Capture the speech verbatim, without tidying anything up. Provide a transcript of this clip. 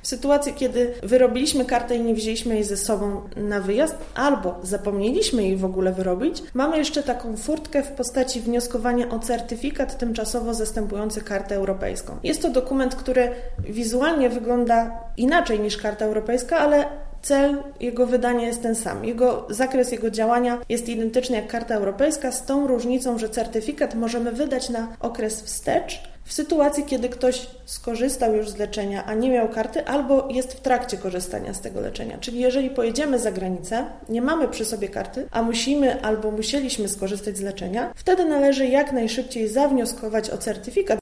W sytuacji, kiedy wyrobiliśmy kartę i nie wzięliśmy jej ze sobą na wyjazd, albo zapomnieliśmy jej w ogóle wyrobić, mamy jeszcze taką furtkę w postaci wnioskowania o certyfikat tymczasowo zastępujący kartę europejską. Jest to dokument, który wizualnie wygląda inaczej niż karta europejska, ale cel jego wydania jest ten sam. Jego zakres jego działania jest identyczny jak karta europejska, z tą różnicą, że certyfikat możemy wydać na okres wstecz, w sytuacji, kiedy ktoś skorzystał już z leczenia, a nie miał karty, albo jest w trakcie korzystania z tego leczenia. Czyli jeżeli pojedziemy za granicę, nie mamy przy sobie karty, a musimy albo musieliśmy skorzystać z leczenia, wtedy należy jak najszybciej zawnioskować o certyfikat